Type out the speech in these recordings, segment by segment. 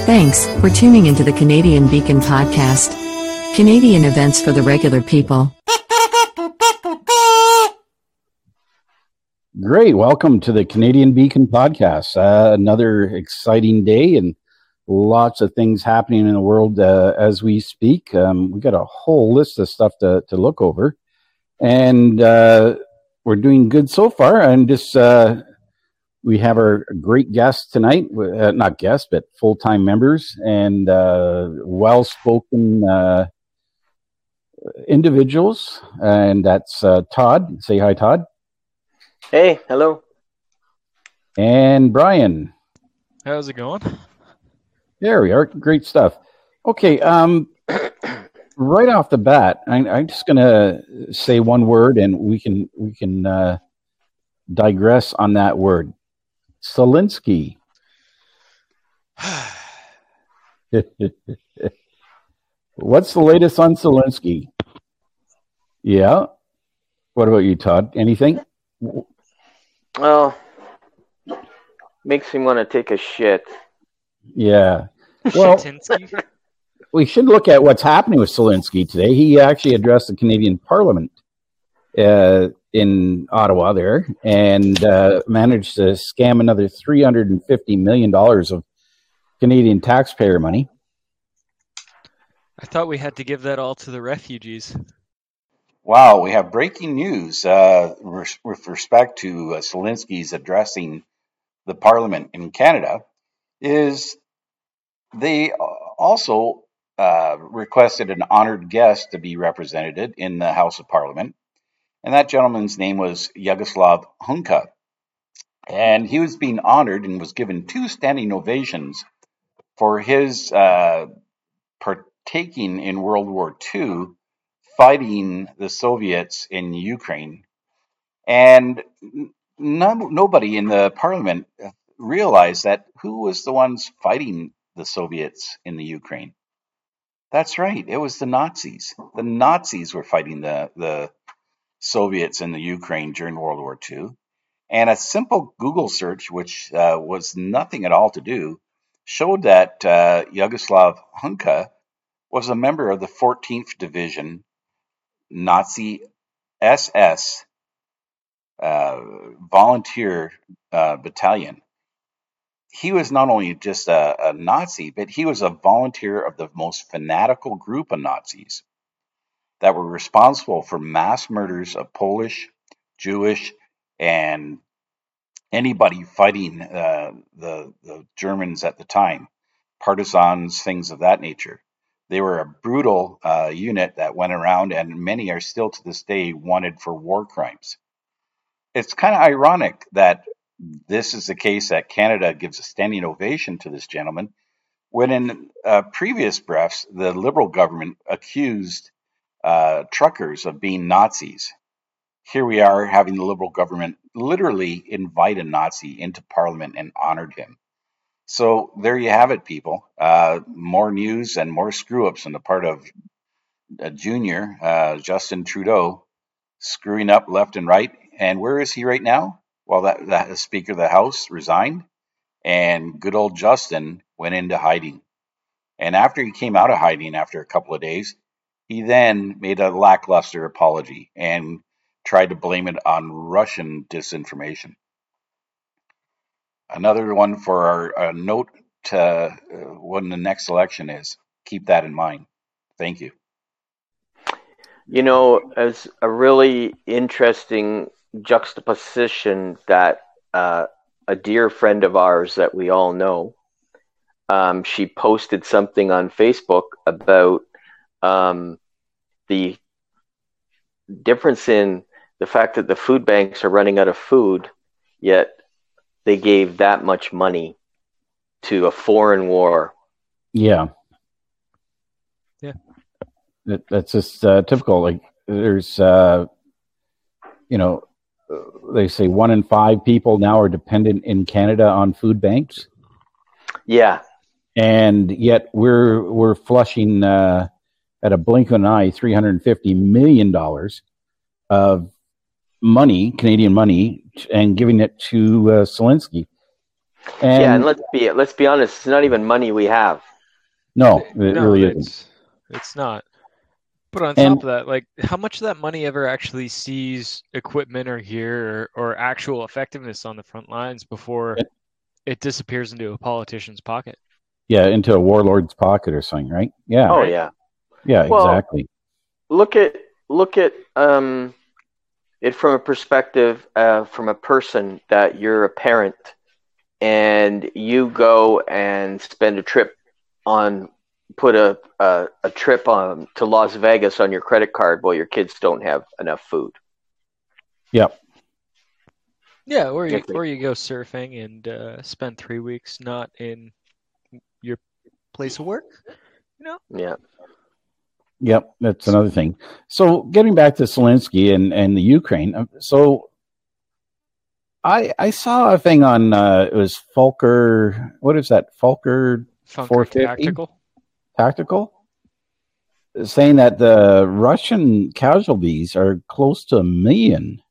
Thanks for tuning into the Canadian Beacon podcast. Canadian events for the regular people. Great. Welcome to the Canadian Beacon podcast. Another exciting day and lots of things happening in the world as we speak. We've got a whole list of stuff to look over. And we're doing good so far. And just we have our great guests tonight. Not guests, but full-time members and well-spoken individuals. And that's Todd. Say hi, Todd. Hey, hello. And Brian. How's it going? There we are. Great stuff. Okay, right off the bat, I'm just going to say one word, and we can digress on that word. Zelensky. What's the latest on Zelensky? Yeah. What about you, Todd? Anything? Well, makes me want to take a shit. Yeah. Well, we should look at what's happening with Zelensky today. He actually addressed the Canadian Parliament in Ottawa there and managed to scam another $350 million of Canadian taxpayer money. I thought we had to give that all to the refugees. Wow, we have breaking news with respect to Zelensky's addressing the Parliament in Canada. Is they also requested an honored guest to be represented in the House of Parliament, and that gentleman's name was Yaroslav Hunka. And he was being honored and was given 2 standing ovations for his partaking in World War II, fighting the Soviets in Ukraine. And nobody in the Parliament realized that who was the ones fighting the Soviets in the Ukraine. That's right, it was the Nazis. The Nazis were fighting the Soviets in the Ukraine during World War II. And a simple Google search, which was nothing at all to do, showed that Yaroslav Hunka was a member of the 14th Division Nazi SS volunteer battalion. He was not only just a Nazi, but he was a volunteer of the most fanatical group of Nazis that were responsible for mass murders of Polish, Jewish, and anybody fighting the Germans at the time, partisans, things of that nature. They were a brutal unit that went around, and many are still to this day wanted for war crimes. It's kind of ironic that this is the case that Canada gives a standing ovation to this gentleman, when in previous breaths, the Liberal government accused truckers of being Nazis. Here we are having the Liberal government literally invite a Nazi into Parliament and honored him. So there you have it, people. More news and more screw-ups on the part of Junior, Justin Trudeau, screwing up left and right. And where is he right now? Well, that Speaker of the House resigned, and good old Justin went into hiding. And after he came out of hiding after a couple of days, he then made a lackluster apology and tried to blame it on Russian disinformation. Another one for our note to when the next election is. Keep that in mind. Thank you. You know, as a really interesting juxtaposition that a dear friend of ours that we all know, she posted something on Facebook about the difference in the fact that the food banks are running out of food, yet they gave that much money to a foreign war. Yeah. Yeah. That's just typical. Like there's, they say 1 in 5 people now are dependent in Canada on food banks. Yeah. And yet we're flushing at a blink of an eye $350 million of money, Canadian money, and giving it to Zelensky. Yeah, and And let's be honest. It's not even money we have. no, it No, really isn't. it's not. But on And top of that, like how much of that money ever actually sees equipment or gear or actual effectiveness on the front lines before it disappears into a politician's pocket? yeah, into a warlord's pocket or something, right? Yeah, Oh Right? yeah. yeah, Well, exactly. look at it from a perspective from a person that you're a parent and you go and spend a trip on put a trip on to Las Vegas on your credit card while your kids don't have enough food. Yep. Yeah, or Okay. you go surfing and spend 3 weeks not in your place of work. Yeah. Yep, that's another thing. So getting back to Zelensky and the Ukraine, so I saw a thing on it was Falker. What is that? Falker Funker 450 tactical, saying that the Russian casualties are close to 1 million.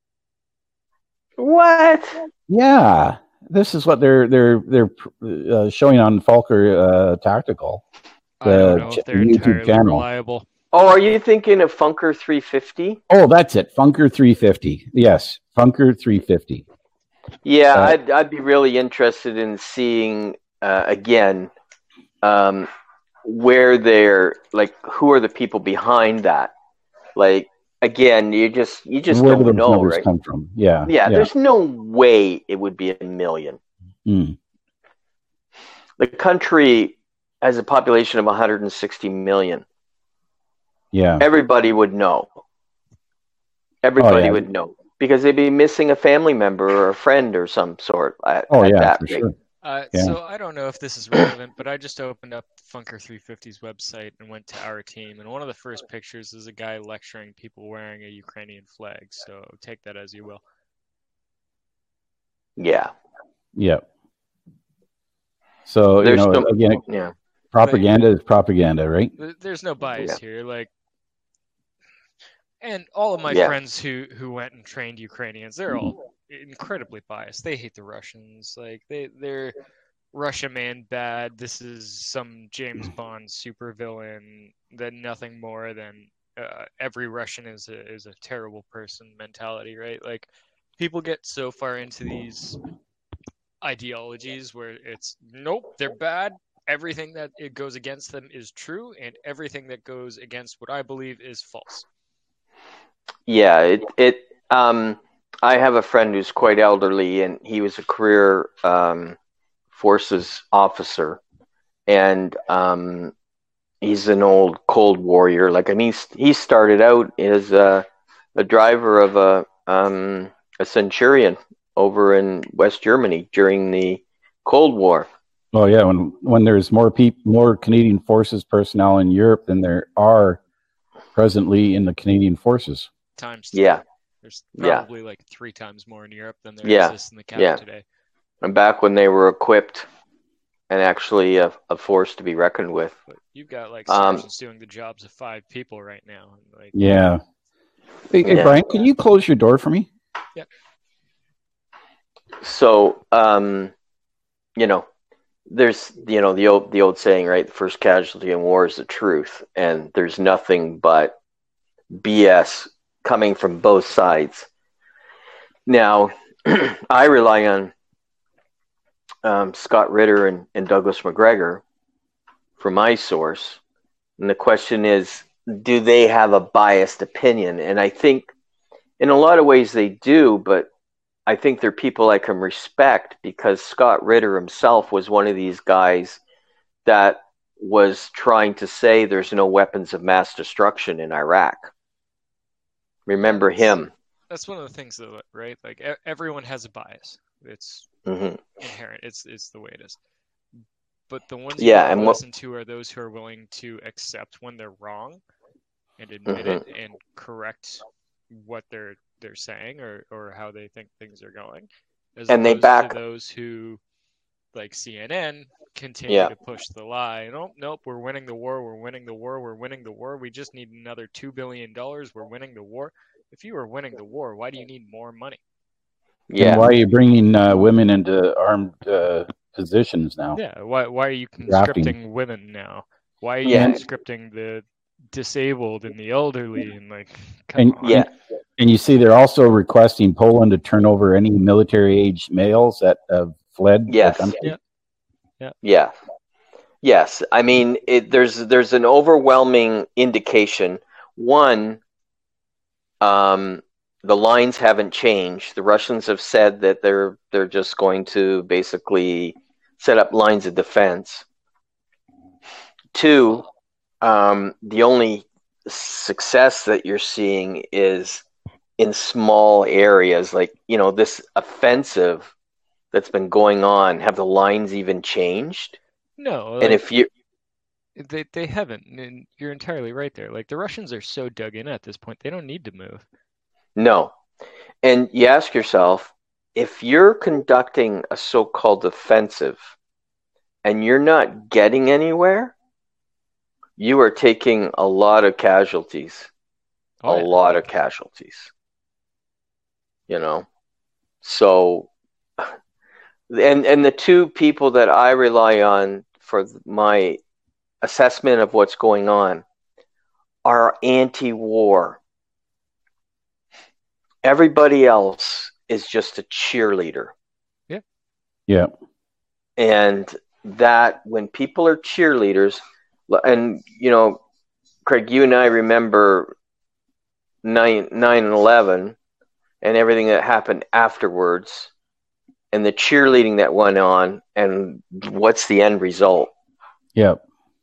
What? Yeah, this is what they're showing on Falker Tactical, I don't know the if they're YouTube entirely channel. reliable. Oh, are you thinking of Funker 350? Oh, that's it, Funker 350. Yes, Funker 350. Yeah, I'd be really interested in seeing again where they're like who are the people behind that? Like again, you just Where do don't those know, numbers right? come from? Yeah, Yeah, there's no way it would be 1 million. Mm. The country has a population of 160 million. Yeah. Everybody would know. Everybody yeah. would know because they'd be missing a family member or a friend or some sort at yeah, that for rate. sure. Yeah. So I don't know if this is relevant, but I just opened up Funker 350's website and went to our team, and one of the first pictures is a guy lecturing people wearing a Ukrainian flag. So take that as you will. Yeah. Yeah. So There's again, yeah. propaganda is propaganda, right? There's no bias Yeah. here, like. And all of my Yeah. friends who went and trained Ukrainians, they're all incredibly biased. They hate the Russians. Like they're Russia man bad. This is some James Bond supervillain. That nothing more than every Russian is a terrible person mentality, right? Like people get so far into these ideologies where it's nope, they're bad. Everything that it goes against them is true, and everything that goes against what I believe is false. Yeah, I have a friend who's quite elderly, and he was a career forces officer, and he's an old Cold Warrior. Like, I mean, he started out as a driver of a Centurion over in West Germany during the Cold War. Oh yeah, when there's more Canadian Forces personnel in Europe than there are presently in the Canadian Forces. Times 3. Yeah. There's probably like 3 times more in Europe than there exists in the CAF today. And back when they were equipped and actually a force to be reckoned with. But you've got like sergeants doing the jobs of 5 people right now. Like, yeah. Hey, Brian, can you close your door for me? Yeah. So, there's the old saying, right? The first casualty in war is the truth, and there's nothing but BS coming from both sides. Now, I rely on Scott Ritter and Douglas McGregor for my source, and the question is, do they have a biased opinion? And I think in a lot of ways they do, but I think they're people I can respect because Scott Ritter himself was one of these guys that was trying to say there's no weapons of mass destruction in Iraq. Remember him. That's one of the things, though, right? Like everyone has a bias. It's inherent. It's the way it is. But the ones you have to listen to are those who are willing to accept when they're wrong and admit it and correct what they're saying or how they think things are going. And they back to those who, like CNN, continue to push the lie. Nope, we're winning the war. We're winning the war. We're winning the war. We just need another $2 billion. We're winning the war. If you are winning the war, why do you need more money? Yeah. And why are you bringing women into armed positions now? Yeah. Why are you Drafting. conscripting women now? Why are you Yeah. conscripting the disabled and the elderly and like? Come And on. Yeah. and you see, they're also requesting Poland to turn over any military-age males that have fled Yes. the country. Yeah. Yeah. Yes. I mean, there's an overwhelming indication. One, the lines haven't changed. The Russians have said that they're just going to basically set up lines of defense. Two, the only success that you're seeing is in small areas, like, this offensive that's been going on. Have the lines even changed? No. And if you They haven't, and you're entirely right there. Like, the Russians are so dug in at this point, they don't need to move. No. And you ask yourself, if you're conducting a so-called offensive and you're not getting anywhere, you are taking a lot of casualties. Oh, a yeah. lot of casualties. So, and the two people that I rely on for my assessment of what's going on are anti-war. Everybody else is just a cheerleader. Yeah. And that when people are cheerleaders, and Craig, you and I remember 9/11 and everything that happened afterwards, and the cheerleading that went on, and what's the end result? Yeah.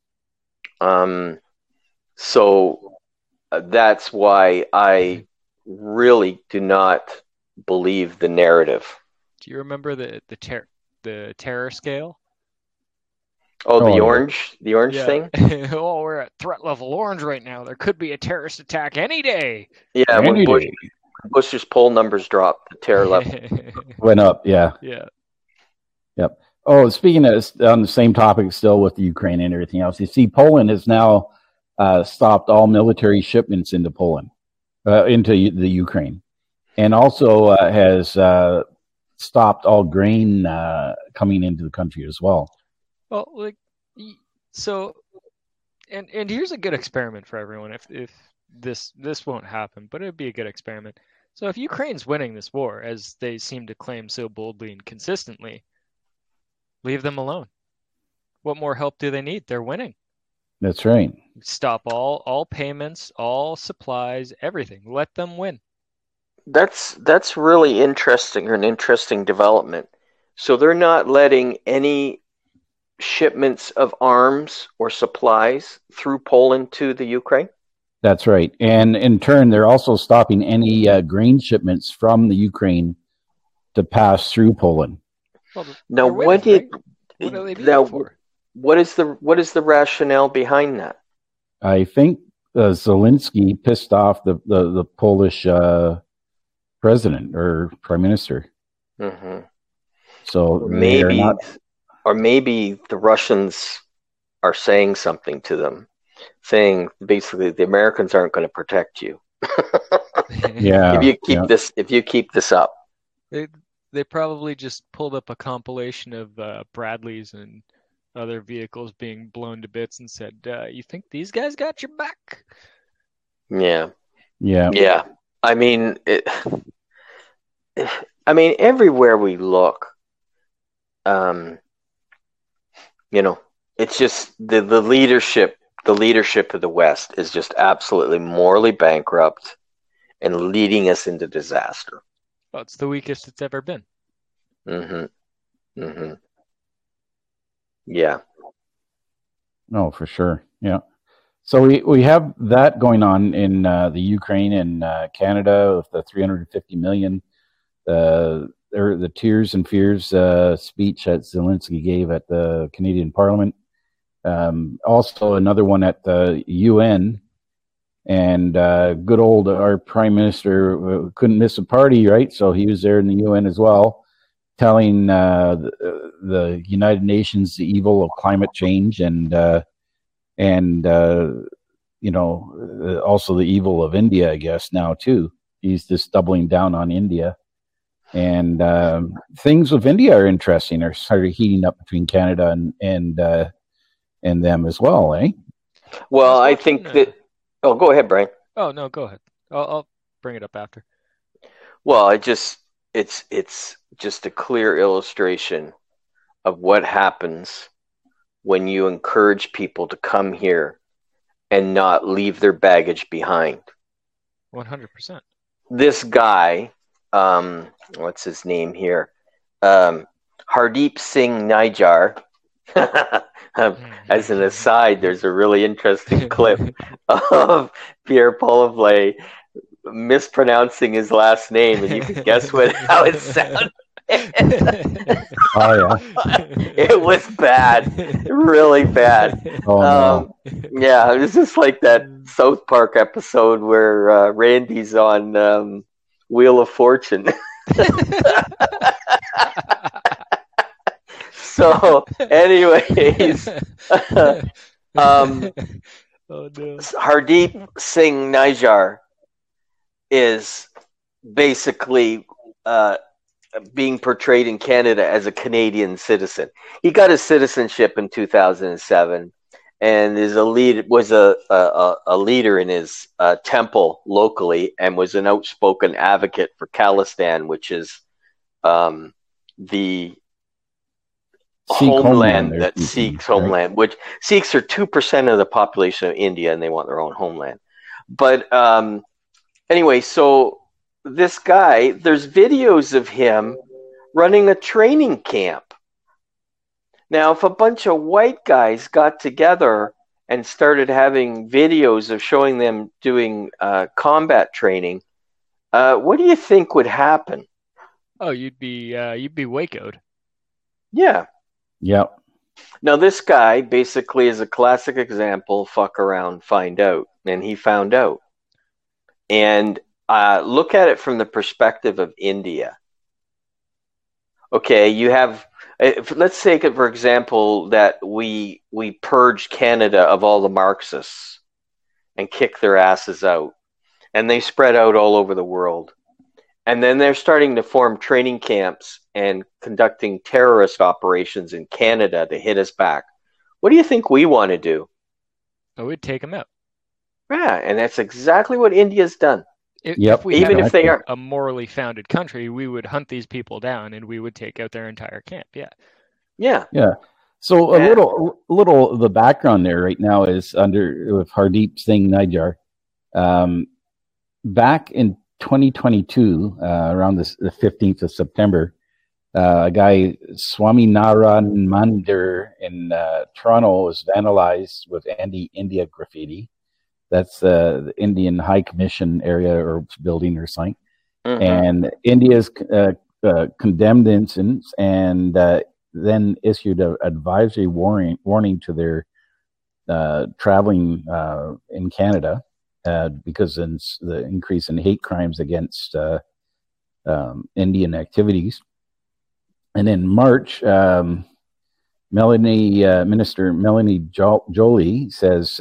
So that's why I really do not believe the narrative. Do you remember the terror scale? Oh, the yeah. orange thing? Oh, we're at threat level orange right now. There could be a terrorist attack any day. Yeah, Any when day. Bush's poll numbers dropped, the terror level. Went up. Yeah. Yeah. Yep. Oh, speaking of on the same topic, still with Ukraine and everything else, you see, Poland has now stopped all military shipments into Poland, into the Ukraine, and also has stopped all grain coming into the country as well. Well, and here's a good experiment for everyone. If this won't happen, but it'd be a good experiment. So if Ukraine's winning this war, as they seem to claim so boldly and consistently, leave them alone. What more help do they need? They're winning. That's right. Stop all payments, all supplies, everything. Let them win. That's really interesting, or an interesting development. So they're not letting any shipments of arms or supplies through Poland to the Ukraine? That's right. And in turn, they're also stopping any grain shipments from the Ukraine to pass through Poland. Well, Now, winning, what did right? What are they doing now? for? What is the rationale behind that? I think Zelensky pissed off the Polish president or prime minister. Mm-hmm. So maybe the Russians are saying something to them, saying basically the Americans aren't going to protect you. Yeah. If you keep this up. They probably just pulled up a compilation of Bradleys and other vehicles being blown to bits and said, "You think these guys got your back?" Yeah. Yeah. I mean, everywhere we look, it's just the leadership. The leadership of the West is just absolutely morally bankrupt and leading us into disaster. Well, it's the weakest it's ever been. Mm-hmm. Mm-hmm. Yeah. No, for sure. Yeah. So we have that going on in the Ukraine and Canada with the $350 million. The Tears and Fears speech that Zelensky gave at the Canadian Parliament. Also another one at the UN. And good old our Prime Minister couldn't miss a party, right? So he was there in the UN as well, telling the United Nations the evil of climate change and also the evil of India, I guess, now too. He's just doubling down on India. And things with India are interesting. Are started heating up between Canada and them as well, eh? Well, I think that. Oh, go ahead, Brian. Oh no, go ahead. I'll bring it up after. Well, it's just a clear illustration of what happens when you encourage people to come here and not leave their baggage behind. 100%. This guy, what's his name here? Hardeep Singh Nijjar. As an aside, there's a really interesting clip of Pierre Poilievre mispronouncing his last name, and you can guess how it sounded. Oh yeah, it was bad, really bad. Oh, no. Yeah, it was just like that South Park episode where Randy's on Wheel of Fortune. So, anyways, Oh no. Hardeep Singh Nijjar is basically being portrayed in Canada as a Canadian citizen. He got his citizenship in 2007, and was a leader in his temple locally, and was an outspoken advocate for Khalistan, which is the homeland that Sikhs homeland, which Sikhs are 2% of the population of India, and they want their own homeland. But anyway, so this guy, there's videos of him running a training camp. Now, if a bunch of white guys got together and started having videos of showing them doing combat training, what do you think would happen? Oh, you'd be Waco'd. Yeah. Yep. Now, this guy basically is a classic example, fuck around, find out. And he found out. And look at it from the perspective of India. Okay, you have, let's take it, for example, that we purge Canada of all the Marxists and kick their asses out. And they spread out all over the world. And then they're starting to form training camps and conducting terrorist operations in Canada to hit us back. What do you think we want to do? Oh, we'd take them out. Yeah, and that's exactly what India's done. If we Even if they are a morally founded country, we would hunt these people down and we would take out their entire camp. Yeah. Yeah. Yeah. So a little of the background there right now is with Hardeep Singh Nijjar. Back in 2022, around the 15th of September, a guy, Swaminarayan Mandir in Toronto, was vandalized with anti-India graffiti. That's the Indian High Commission area or building or something. Mm-hmm. And India's condemned incidents and then issued an advisory warning to their traveling in Canada because of the increase in hate crimes against Indian activities. And in March, Minister Melanie Joly says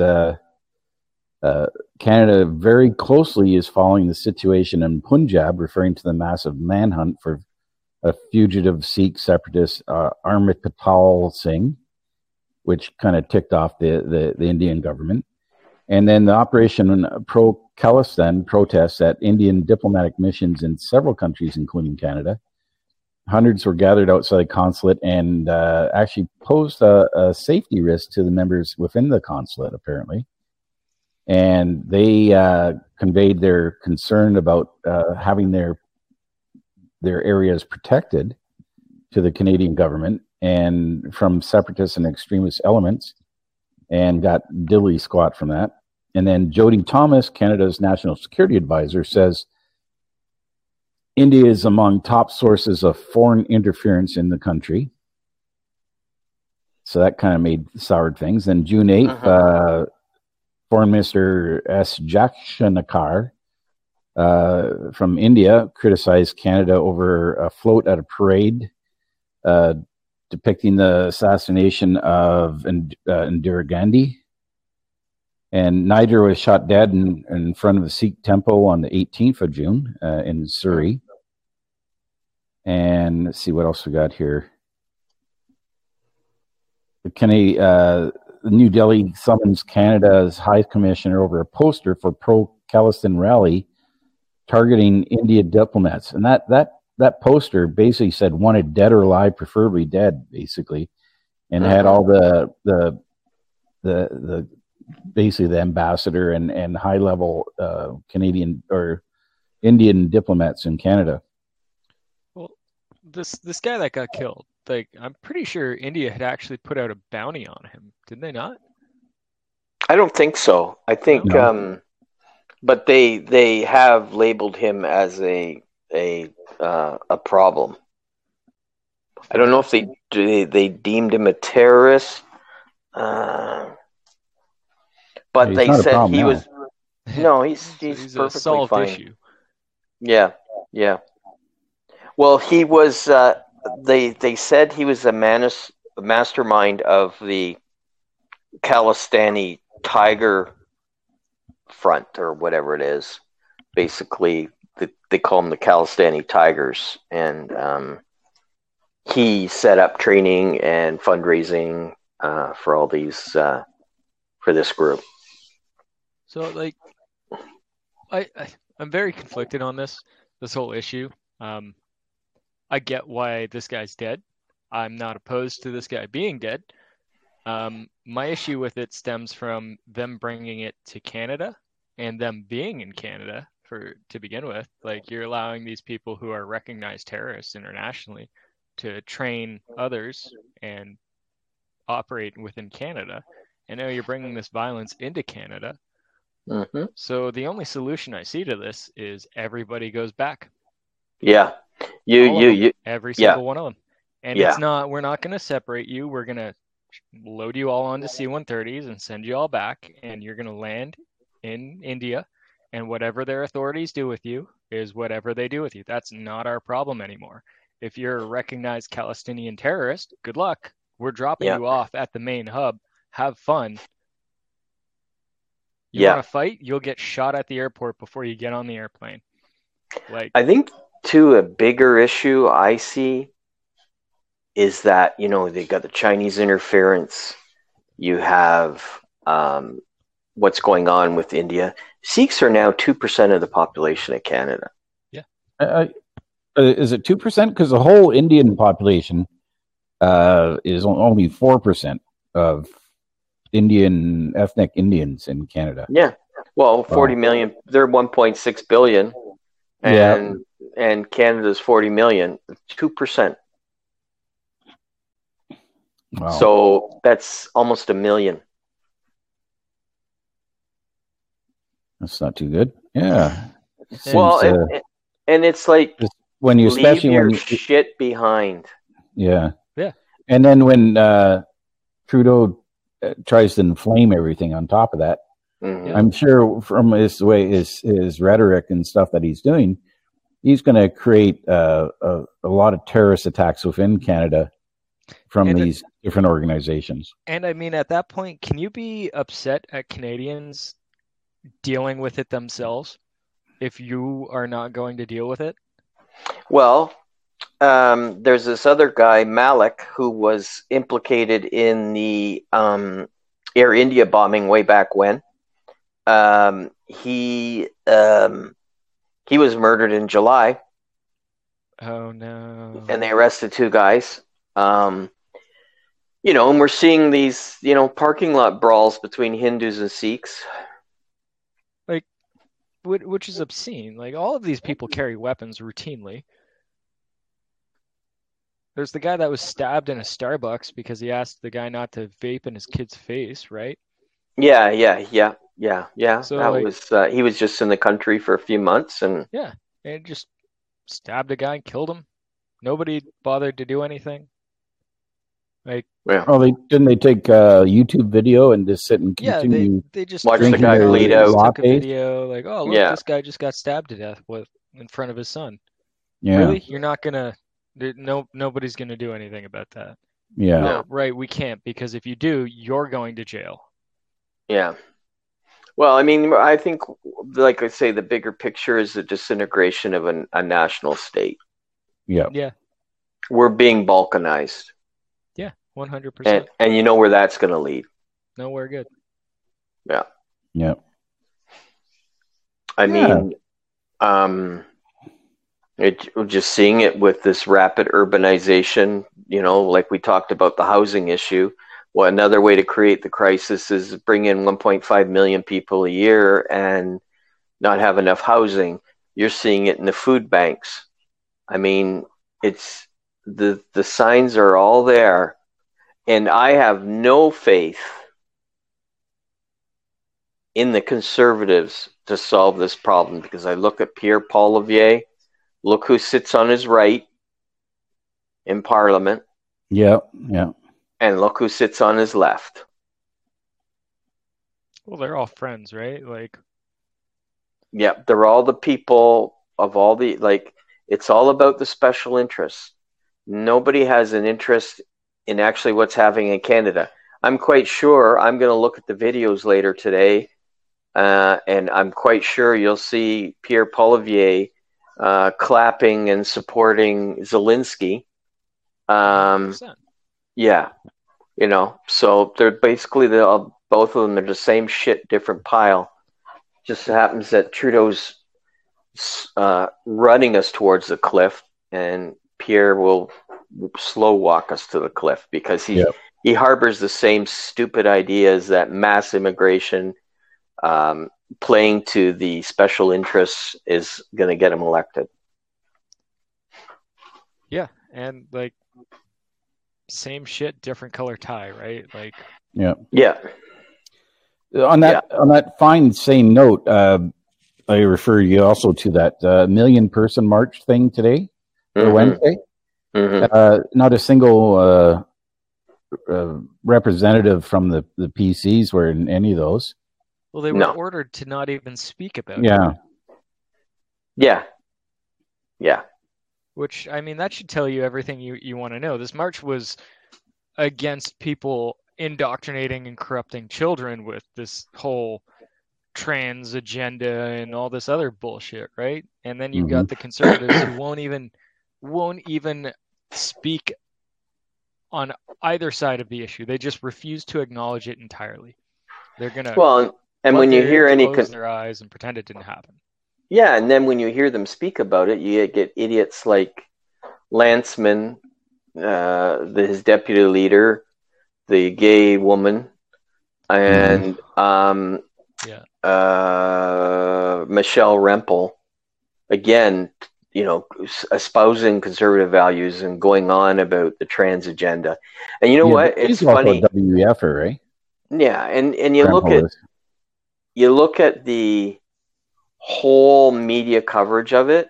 Canada very closely is following the situation in Punjab, referring to the massive manhunt for a fugitive Sikh separatist, Amit Patal Singh, which kind of ticked off the Indian government. And then the Operation Pro-Khalistan protests at Indian diplomatic missions in several countries, including Canada. Hundreds were gathered outside the consulate and actually posed a safety risk to the members within the consulate, apparently. And they conveyed their concern about having their areas protected to the Canadian government and from separatist and extremist elements, and got dilly squat from that. And then Jody Thomas, Canada's national security advisor, says India is among top sources of foreign interference in the country. So that kind of made soured things. Then June 8th, Foreign Minister S. Jaishankar from India criticized Canada over a float at a parade depicting the assassination of Indira Gandhi. And Nijjar was shot dead in front of the Sikh temple on the 18th of June in Surrey. And let's see what else we got here. The New Delhi summons Canada's High Commissioner over a poster for pro-Khalistan rally targeting India diplomats. And that poster basically said wanted dead or alive, preferably dead, basically, and had all the basically the ambassador and high level Canadian or Indian diplomats in Canada. Well, this guy that got killed, like, I'm pretty sure India had actually put out a bounty on him, did they not? I don't think so. I think, No. but they have labeled him as a problem. I don't know if they deemed him a terrorist, but He's they not a said problem he now. was. No, he's a perfectly solved fine. issue. Yeah. Well, he was. They said he was a mastermind of the Khalistani Tiger Front or whatever it is. Basically, they call them the Khalistani Tigers, and he set up training and fundraising for all these for this group. So, like, I'm very conflicted on this whole issue. I get why this guy's dead. I'm not opposed to this guy being dead. My issue with it stems from them bringing it to Canada and them being in Canada to begin with. Like, you're allowing these people who are recognized terrorists internationally to train others and operate within Canada. And now you're bringing this violence into Canada. Mm-hmm. So the only solution I see to this is everybody goes back. Yeah, every single one of them. And Yeah. it's not, we're not going to separate you. We're going to load you all onto C-130s and send you all back, and you're going to land in India, and whatever their authorities do with you is whatever they do with you. That's not our problem anymore. If you're a recognized Palestinian terrorist, good luck. We're dropping you off at the main hub. Have fun. You want to fight? You'll get shot at the airport before you get on the airplane. Like, I think too, a bigger issue I see is that, you know, they got the Chinese interference. You have what's going on with India. Sikhs are now 2% of the population of Canada. Yeah. Is it 2%? Because the whole Indian population is only 4% of ethnic Indians in Canada. Yeah. Well, 40 million. They're 1.6 billion. And Canada's 40 million. 2%. Wow. So that's almost 1 million. That's not too good. Yeah. Well, and it's like when you, especially leave your when you shit behind. Yeah. Yeah. And then when Trudeau tries to inflame everything on top of that, I'm sure from his rhetoric and stuff that he's doing, he's going to create a lot of terrorist attacks within Canada from these different organizations. And I mean, at that point, can you be upset at Canadians dealing with it themselves if you are not going to deal with it? Well, there's this other guy, Malik, who was implicated in the Air India bombing way back when. He was murdered in July. Oh no! And they arrested 2 guys. You know, and we're seeing these, you know, parking lot brawls between Hindus and Sikhs. Like, which is obscene. Like, all of these people carry weapons routinely. There's the guy that was stabbed in a Starbucks because he asked the guy not to vape in his kid's face, right? Yeah. So, that was he was just in the country for a few months, and just stabbed a guy and killed him. Nobody bothered to do anything. Like, oh, didn't they take a YouTube video and just sit and continue? They just watch the guy bleed out. Took a video, like, oh look, this guy just got stabbed to death in front of his son. Yeah. Really, you're not gonna. Nobody's gonna do anything about that. Yeah. No. Right, we can't, because if you do, you're going to jail. Yeah. Well, I mean, I think, like I say, the bigger picture is the disintegration of a national state. Yeah. Yeah, We're being balkanized. yeah, 100%. And you know where that's going to lead. Nowhere good. Yeah. Yeah. I Yeah. mean, we're just seeing it with this rapid urbanization, like we talked about the housing issue. Well, another way to create the crisis is bring in 1.5 million people a year and not have enough housing. You're seeing it in the food banks. I mean, it's the signs are all there, and I have no faith in the Conservatives to solve this problem, because I look at Pierre Poilievre, look who sits on his right in Parliament, Yeah. Yeah. and look who sits on his left. Well, they're all friends, right? Like, Yeah, they're all the people of all the, like, it's all about the special interests. Nobody has an interest in actually what's happening in Canada. I'm quite sure I'm going to look at the videos later today, and I'm quite sure you'll see Pierre Poilievre clapping and supporting Zelensky. 100%. Yeah, so they're basically both of them are the same shit, different pile. Just happens that Trudeau's running us towards the cliff, and Pierre will slow walk us to the cliff, because he harbors the same stupid ideas that mass immigration, playing to the special interests, is going to get him elected. Yeah, and like, same shit, different color tie, right? Like, Yeah. Yeah. On that fine same note, I refer you also to that million-person march thing today, or Wednesday. Mm-hmm. Not a single representative from the PCs were in any of those. well, they were ordered to not even speak about it. Yeah. Yeah. Which, I mean, that should tell you everything you want to know. This march was against people indoctrinating and corrupting children with this whole trans agenda and all this other bullshit, right? And then you've got the Conservatives who won't even speak on either side of the issue. They just refuse to acknowledge it entirely. They're gonna and when you hear close their eyes and pretend it didn't happen. Yeah, and then when you hear them speak about it, you get idiots like Lanceman, his deputy leader, the gay woman, and Michelle Rempel, again, espousing conservative values and going on about the trans agenda. And you know what? It's funny. WEF, right? Yeah, and you look at the whole media coverage of it,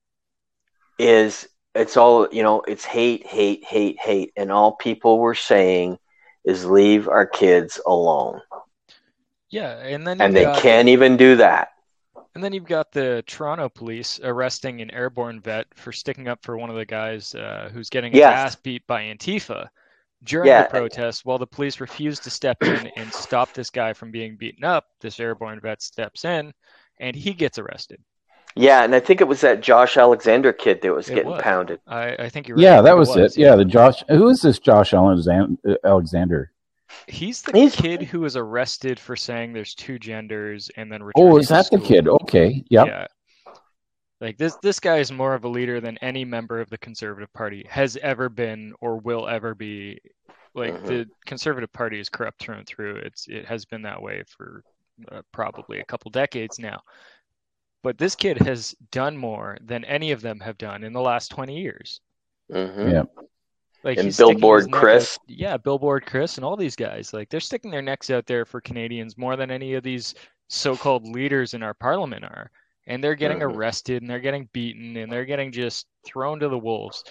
it's all, it's hate, and all people were saying is leave our kids alone. Yeah, and they can't even do that. And then you've got the Toronto police arresting an airborne vet for sticking up for one of the guys who's getting his ass beat by Antifa during the protest, while the police refused to step in and stop this guy from being beaten up. This airborne vet steps in, and he gets arrested. Yeah, and I think it was that Josh Alexander kid that was getting pounded. I think you're right. Yeah, that was it. Yeah, the Josh. Who is this Josh Alexander? He's the kid who was arrested for saying there's two genders and then returned. Oh, is that the kid? Okay, yep. Yeah. Like this guy is more of a leader than any member of the Conservative Party has ever been or will ever be. Like the Conservative Party is corrupt through and through. It has been that way for probably a couple decades now. But this kid has done more than any of them have done in the last 20 years. Yeah. Like, and Billboard Chris. Billboard Chris and all these guys. Like, they're sticking their necks out there for Canadians more than any of these so-called leaders in our parliament are. And they're getting arrested, and they're getting beaten, and they're getting just thrown to the wolves.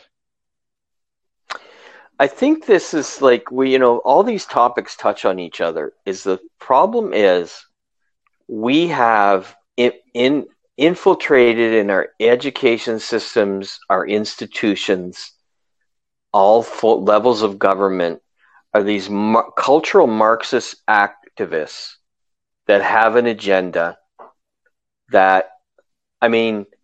I think this is like, all these topics touch on each other. The problem is we have infiltrated in our education systems, our institutions, all levels of government, are these cultural Marxist activists that have an agenda that,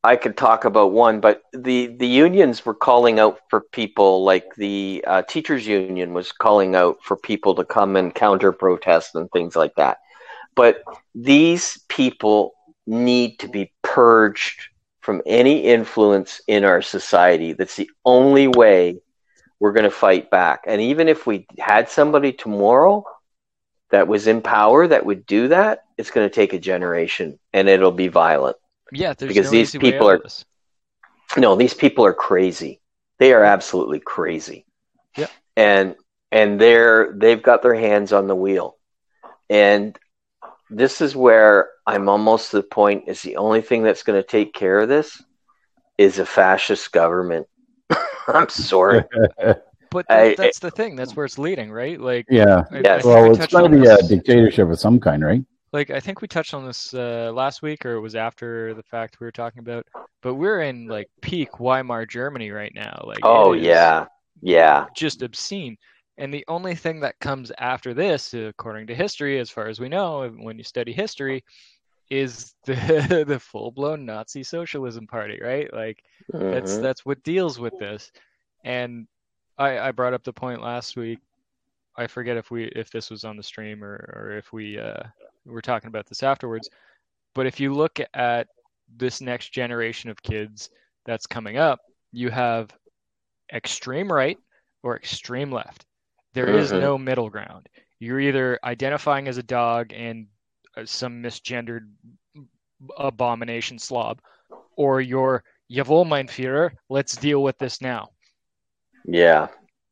I could talk about one, but the unions were calling out for people, like the teachers union was calling out for people to come and counter protest and things like that. But these people need to be purged from any influence in our society. That's the only way we're going to fight back. And even if we had somebody tomorrow that was in power that would do that, it's going to take a generation, and it'll be violent. Yeah, there's because no these easy way people out are of this. no, these people are crazy. They are absolutely crazy. Yep. And they've got their hands on the wheel. And this is where I'm almost to the point is the only thing that's going to take care of this is a fascist government. I'm sorry. But that's the thing. That's where it's leading, right? Like, yeah. Yes. Well, it's going to be a dictatorship of some kind, right? Like, I think we touched on this last week, or it was after the fact we were talking about. But we're in like peak Weimar Germany right now. Like, oh it is yeah, just obscene. And the only thing that comes after this, according to history, as far as we know, when you study history, is the full-blown Nazi Socialism Party, right? Like, that's what deals with this. And I brought up the point last week. I forget if this was on the stream or if we were talking about this afterwards. But if you look at this next generation of kids that's coming up, you have extreme right or extreme left. There is no middle ground. You're either identifying as a dog and some misgendered abomination slob, or you're Jawohl, mein Führer, let's deal with this now. Yeah.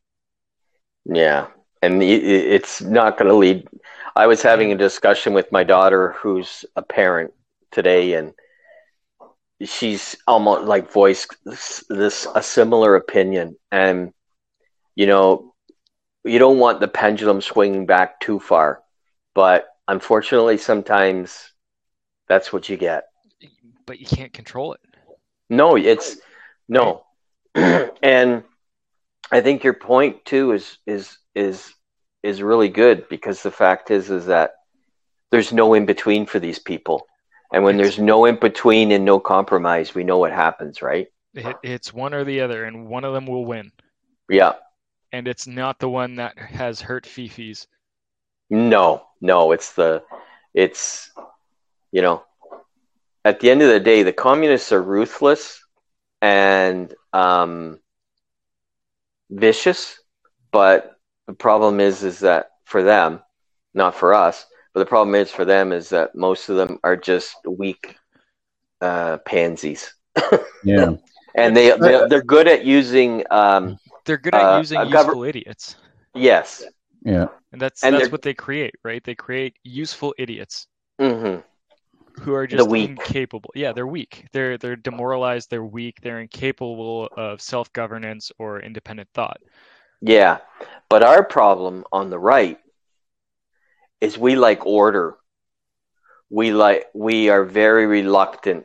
And it's not going to lead. I was having a discussion with my daughter, who's a parent today, and she's almost like voiced a similar opinion. And, you don't want the pendulum swinging back too far, but unfortunately, sometimes that's what you get. But you can't control it. No, no. And I think your point too is really good, because the fact is that there's no in between for these people, and when there's no in between and no compromise, we know what happens, right? It's one or the other, and one of them will win. Yeah. And it's not the one that has hurt fifis. No, it's at the end of the day, the communists are ruthless and vicious, but the problem is that for them, not for us, but the problem is for them is that most of them are just weak pansies. Yeah. And they're good at using they're good at using useful idiots. Yes. Yeah. And that's what they create, right? They create useful idiots who are just incapable. Yeah, they're weak. They're demoralized. They're weak. They're incapable of self-governance or independent thought. Yeah, but our problem on the right is we like order. We are very reluctant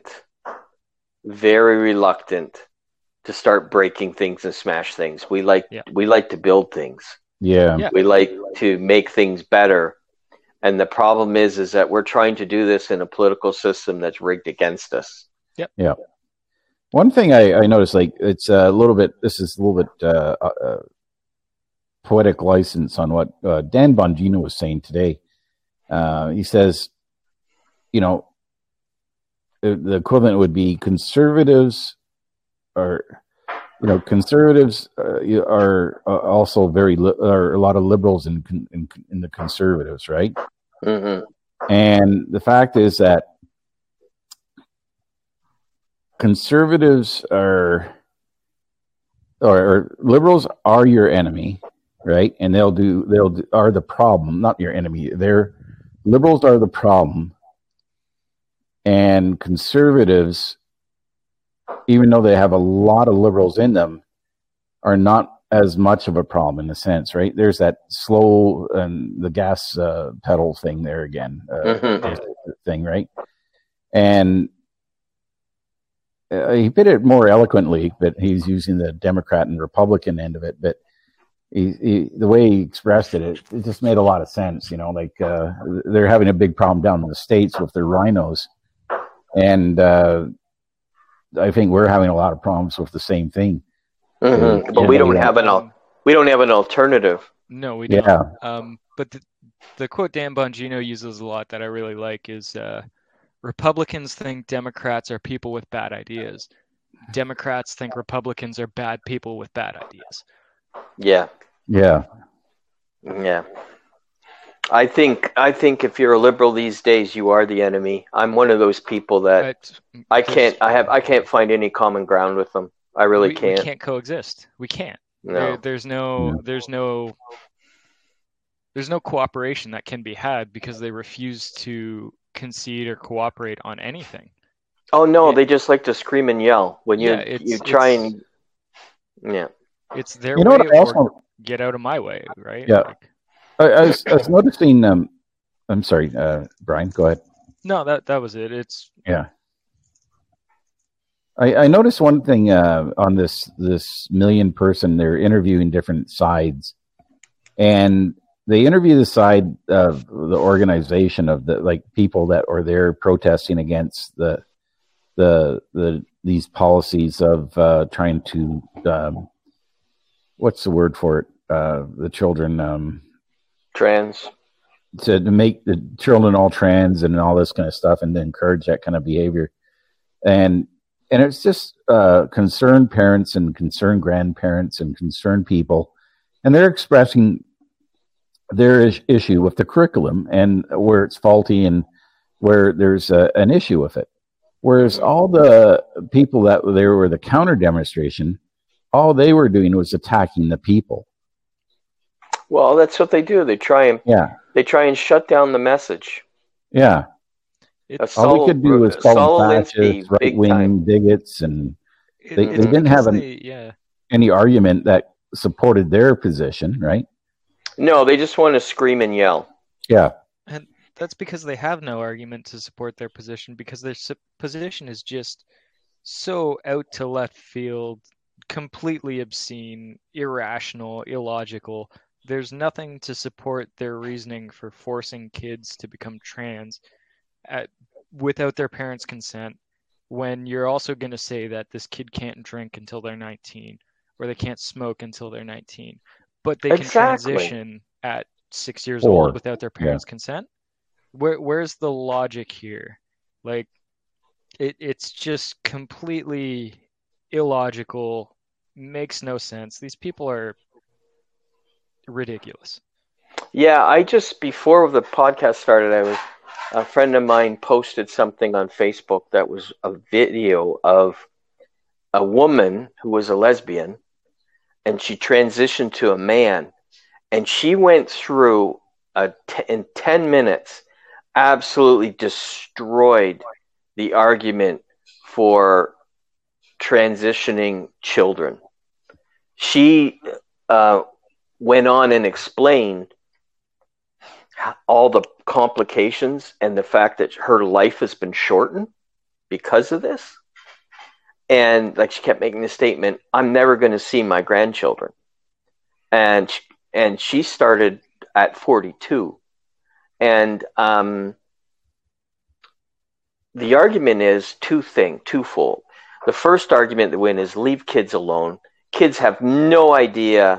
to start breaking things and smash things. We like to build things. Yeah. We like to make things better. And the problem is that we're trying to do this in a political system that's rigged against us. Yep. Yeah. One thing I noticed, like, it's a little bit poetic license on what Dan Bongino was saying today. He says, the equivalent would be conservatives are also are a lot of liberals in the conservatives, right? Mm-hmm. And the fact is that conservatives or liberals are your enemy, right? And are the problem, not your enemy. Liberals are the problem, and conservatives, even though they have a lot of liberals in them, are not as much of a problem in a sense, right? There's that slow and the gas pedal thing there again, thing, right? And he put it more eloquently, but he's using the Democrat and Republican end of it. But the way he expressed it just made a lot of sense. They're having a big problem down in the States with their rhinos, and the I think we're having a lot of problems with the same thing. Mm-hmm. But we don't have an alternative. No, we don't. Yeah. But the quote Dan Bongino uses a lot that I really like is Republicans think Democrats are people with bad ideas. Democrats think Republicans are bad people with bad ideas. Yeah. Yeah. Yeah. I think if you're a liberal these days, you are the enemy. I'm one of those people that I can't find any common ground with them. I really can't. We can't coexist. We can't. No. There's no cooperation that can be had because they refuse to concede or cooperate on anything. Oh no, they just like to scream and yell when you try and it's their way or get out of my way, right? Yeah. I was noticing. I'm sorry, Brian. Go ahead. No, that was it. It's I noticed one thing on this million person. They're interviewing different sides, and they interview the side of the organization of the people that are there protesting against these policies of trying to what's the word for it? The children trans, to make the children all trans and all this kind of stuff, and to encourage that kind of behavior, and it's just concerned parents and concerned grandparents and concerned people, and they're expressing their issue with the curriculum and where it's faulty and where there's an issue with it. Whereas all the people that were the counter demonstration, all they were doing was attacking the people. Well, that's what they do. They try and shut down the message. Yeah. All they could do was call them fascists, right-wing bigots, and they didn't have any argument that supported their position, right? No, they just want to scream and yell. Yeah. And that's because they have no argument to support their position, because their position is just so out to left field, completely obscene, irrational, illogical. There's nothing to support their reasoning for forcing kids to become trans without their parents' consent, when you're also going to say that this kid can't drink until they're 19, or they can't smoke until they're 19, but they can transition at 6 years old without their parents' consent. Where's the logic here? Like, it's just completely illogical, makes no sense. These people are ridiculous. Yeah, before the podcast started, a friend of mine posted something on Facebook that was a video of a woman who was a lesbian, and she transitioned to a man, and she went through in 10 minutes, absolutely destroyed the argument for transitioning children. She went on and explained all the complications and the fact that her life has been shortened because of this. And she kept making the statement, I'm never going to see my grandchildren. And she started at 42. And the argument is twofold. The first argument that win is leave kids alone. Kids have no idea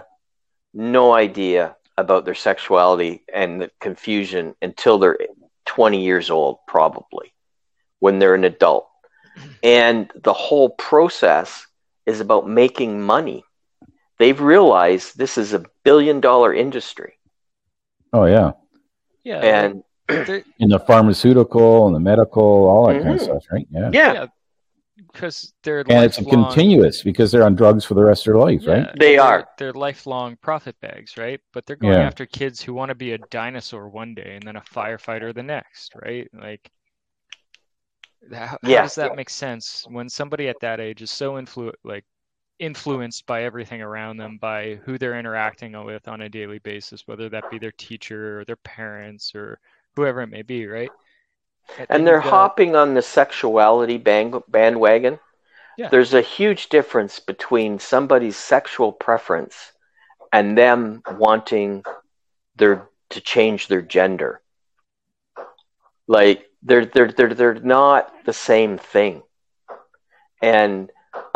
about their sexuality and the confusion until they're 20 years old, probably, when they're an adult. And the whole process is about making money. They've realized this is $1 billion industry. Oh, yeah. Yeah. And in the pharmaceutical and the medical, all that kind of stuff, right? Yeah. Yeah. Because they're it's continuous because they're on drugs for the rest of their life, right? They're lifelong profit bags, right? But they're going after kids who want to be a dinosaur one day and then a firefighter the next, right? Like, how does that make sense when somebody at that age is so influenced by everything around them, by who they're interacting with on a daily basis, whether that be their teacher or their parents or whoever it may be, right? And they're hopping on the sexuality bandwagon. Yeah. There's a huge difference between somebody's sexual preference and them wanting to change their gender. Like they're not the same thing. And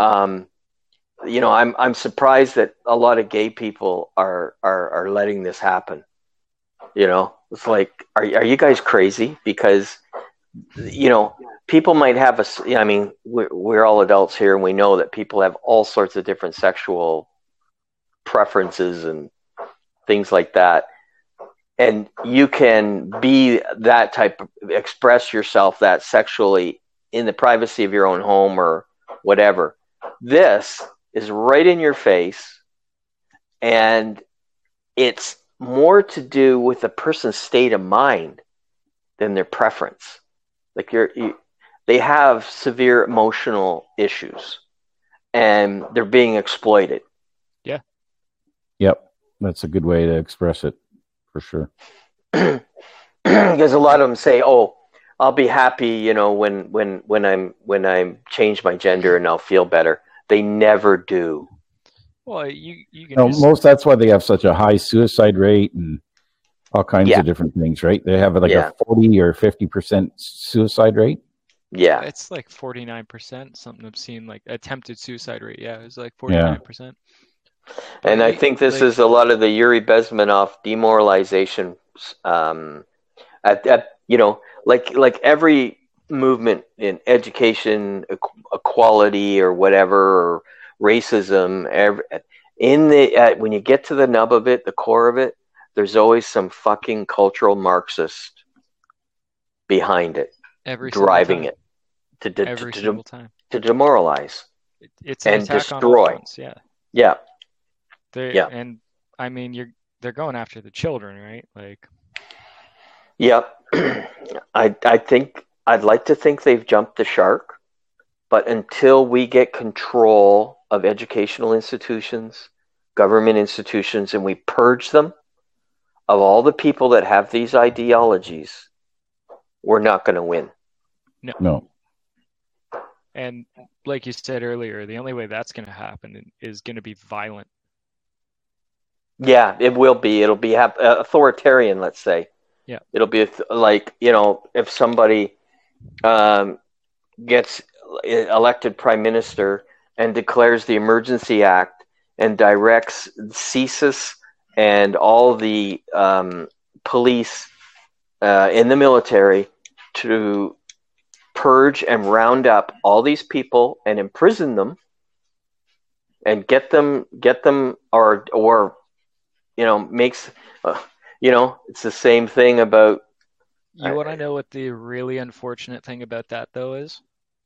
I'm surprised that a lot of gay people are letting this happen. It's like, are you guys crazy? Because people might have we're all adults here, and we know that people have all sorts of different sexual preferences and things like that. And you can be that type of, express yourself that sexually in the privacy of your own home or whatever. This is right in your face, and it's more to do with a person's state of mind than their preference. Like they have severe emotional issues, and they're being exploited. Yeah. Yep. That's a good way to express it, for sure. Because a lot of them say, "Oh, I'll be happy, when I'm change my gender and I'll feel better." They never do. Well, you can that's why they have such a high suicide rate and all kinds of different things, right? They have a 40 or 50% suicide rate. Yeah. It's like 49%, something I've seen, like attempted suicide rate. Yeah, it was like 49%. And I think this is a lot of the Yuri Bezmenov demoralization. Like every movement in education, equality, or whatever, or racism, when you get to the nub of it, the core of it, there's always some fucking cultural Marxist behind it, driving it every single time to demoralize. It's and destroy. Yeah. And I mean, they're going after the children, right? Like, yeah. I'd like to think they've jumped the shark, but until we get control of educational institutions, government institutions, and we purge them of all the people that have these ideologies, we're not going to win. No. And like you said earlier, the only way that's going to happen is going to be violent. Yeah, it will be. It'll be authoritarian, let's say. Yeah. It'll be if somebody gets elected prime minister and declares the Emergency Act and directs CSIS and all the police in the military to purge and round up all these people and imprison them and get them or makes it's the same thing about. You want to know what the really unfortunate thing about that, though, is?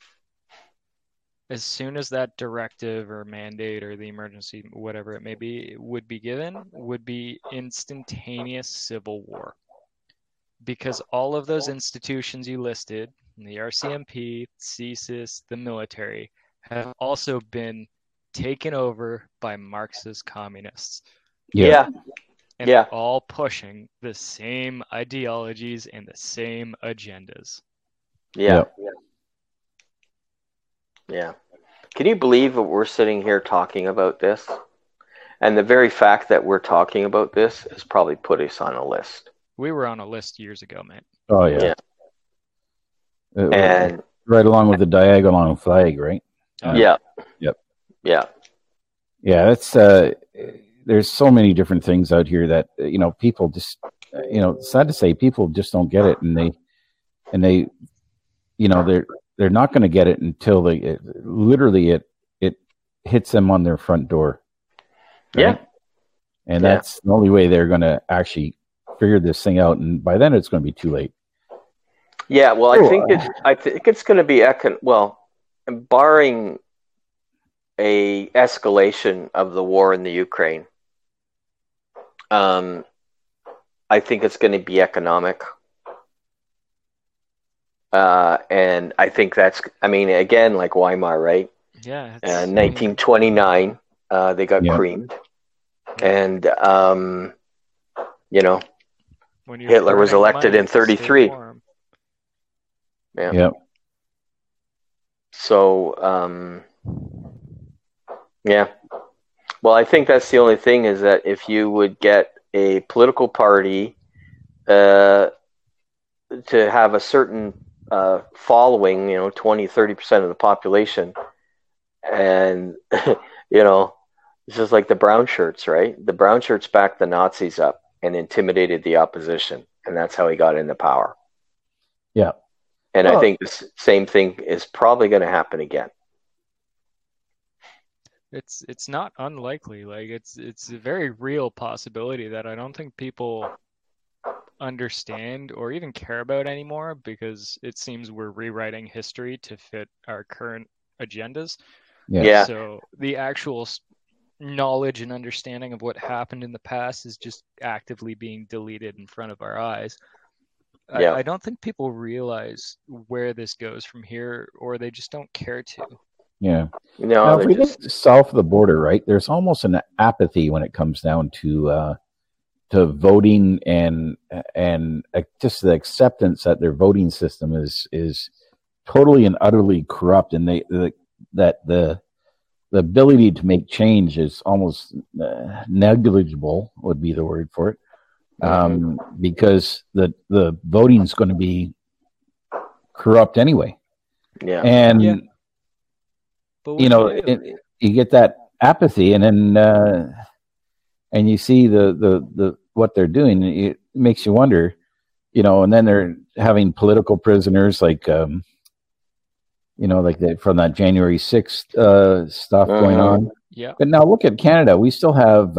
As soon as that directive or mandate or the emergency, whatever it may be, would be given, would be instantaneous civil war. Because all of those institutions you listed, the RCMP, CSIS, the military, have also been taken over by Marxist communists. Yeah. And they're all pushing the same ideologies and the same agendas. Yeah. Can you believe that we're sitting here talking about this? And the very fact that we're talking about this has probably put us on a list. We were on a list years ago, man. Oh, yeah. And right along with the Diagolon flag, right? Yep. Yeah, that's there's so many different things out here that people just sad to say, people just don't get it, and they they're not going to get it until it hits them on their front door. Right? And that's the only way they're going to actually figure this thing out, and by then it's going to be too late. Yeah, well, I think it's going to be barring a escalation of the war in the Ukraine. I think it's going to be economic. And I think again, like Weimar, right? Yeah. 1929, they got creamed. And, Hitler was elected in 1933. Yeah. So, well, I think that's the only thing, is that if you would get a political party to have a certain following, 20-30% of the population, And it's just like the brown shirts, right? The brown shirts backed the Nazis up and intimidated the opposition, and that's how he got into power. Yeah. And I think the same thing is probably going to happen again. It's not unlikely. Like it's a very real possibility that I don't think people understand or even care about anymore, because it seems we're rewriting history to fit our current agendas. Yeah. So the actual knowledge and understanding of what happened in the past is just actively being deleted in front of our eyes. Yeah. I don't think people realize where this goes from here, or they just don't care to. Yeah. No, Now, if we look south of the border, right, there's almost an apathy when it comes down to voting and just the acceptance that their voting system is totally and utterly corrupt, and that the ability to make change is almost negligible would be the word for it, because the voting is going to be corrupt anyway. Yeah. And you get that apathy, and then and you see the what they're doing. It makes you wonder, and then they're having political prisoners like from that January 6th stuff going on. Yeah. But now look at Canada. We still have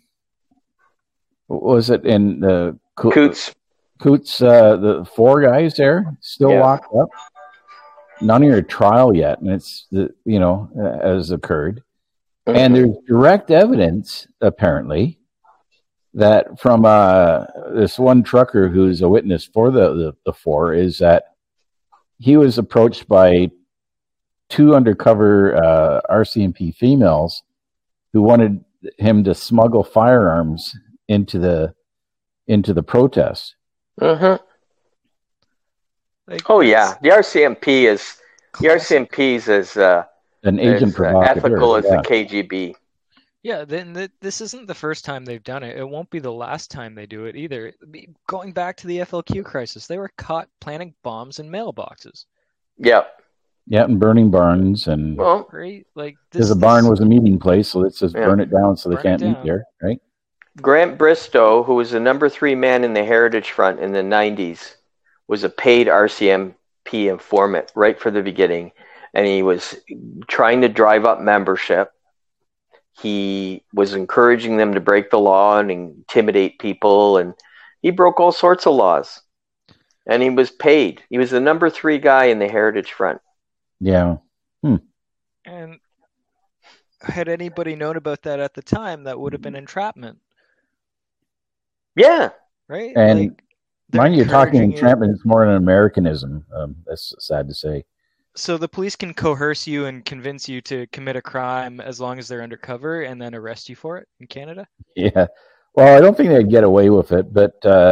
what was it in the Coots, the 4 guys there still locked up. None of your trial yet, and it's has occurred. And there's direct evidence, apparently, that from this one trucker who's a witness for the 4 is that he was approached by 2 undercover RCMP females who wanted him to smuggle firearms into the protest. Mm-hmm. Like, the RCMP is as an agent provocateur, ethical as the KGB. Yeah, then this isn't the first time they've done it. It won't be the last time they do it either. Going back to the FLQ crisis, they were caught planting bombs in mailboxes. Yeah. Yeah, and burning barns, and right, like because the barn was a meeting place, so let's just burn it down so they can't meet there, right? Grant Bristow, who was the number 3 man in the Heritage Front in the 90s, was a paid RCMP informant right from the beginning, and he was trying to drive up membership. He was encouraging them to break the law and intimidate people, and he broke all sorts of laws. And he was paid. He was the number 3 guy in the Heritage Front. Yeah. And had anybody known about that at the time, that would have been entrapment. Yeah. Right? And mind you, talking entrapment is more an Americanism. That's sad to say. So the police can coerce you and convince you to commit a crime as long as they're undercover, and then arrest you for it in Canada? Yeah. Well, I don't think they'd get away with it, but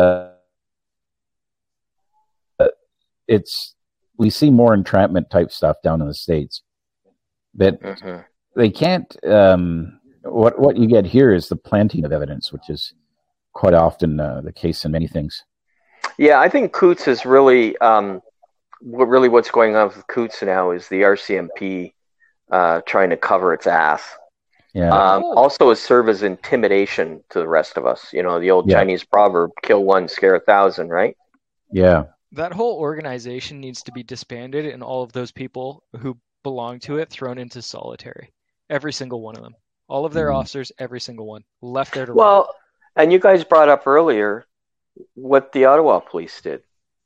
we see more entrapment type stuff down in the States. But they can't. What you get here is the planting of evidence, which is quite often the case in many things. Yeah, I think Coots is really what's going on with Coots now is the RCMP trying to cover its ass. Yeah. Also, it serves as intimidation to the rest of us. The old Chinese proverb: "Kill 1, scare 1,000." Right? Yeah. That whole organization needs to be disbanded, and all of those people who belong to it thrown into solitary. Every single one of them. All of their officers, every single one. Left there to run. Well, and you guys brought up earlier what the Ottawa police did.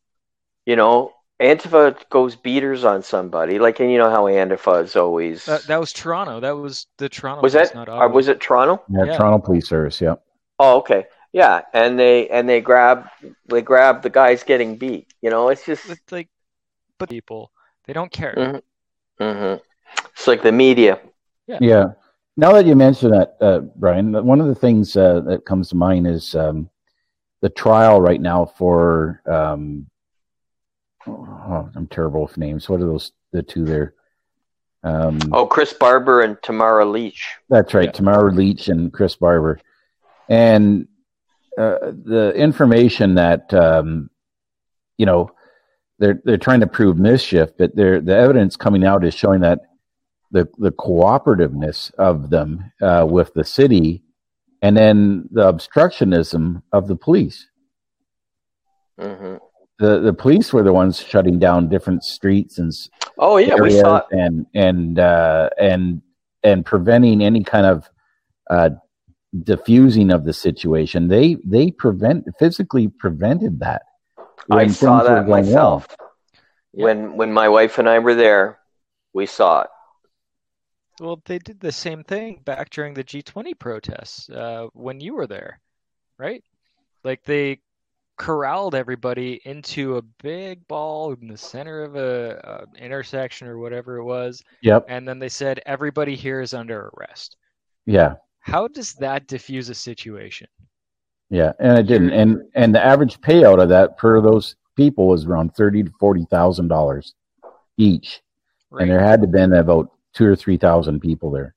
Antifa goes beaters on somebody, and how Antifa is always. That was Toronto. That was the Toronto. Was police, that? not Ottawa. Was it Toronto? Yeah, Toronto Police Service. Yeah. Oh, okay. Yeah, and they grab the guys getting beat. It's just but people, they don't care. It's like the media. Yeah. Now that you mention that, Brian, one of the things that comes to mind is the trial right now for. I'm terrible with names. What are the 2 there? Chris Barber and Tamara Leach. That's right, Tamara Leach and Chris Barber. And the information that they're trying to prove mischief, but the evidence coming out is showing that the cooperativeness of them with the city, and then the obstructionism of the police. Mm-hmm. The police were the ones shutting down different streets and we saw it. and preventing any kind of diffusing of the situation. They physically prevented that. I saw that myself. Well. When my wife and I were there, we saw it. Well, they did the same thing back during the G20 protests when you were there, right? Like they corralled everybody into a big ball in the center of a intersection or whatever it was. Yep. And then they said everybody here is under arrest. Yeah. How does that diffuse a situation? Yeah, and it didn't. And the average payout of that per those people was around $30,000 to $40,000 each, Right. and there had to have been about 2,000 or 3,000 people there.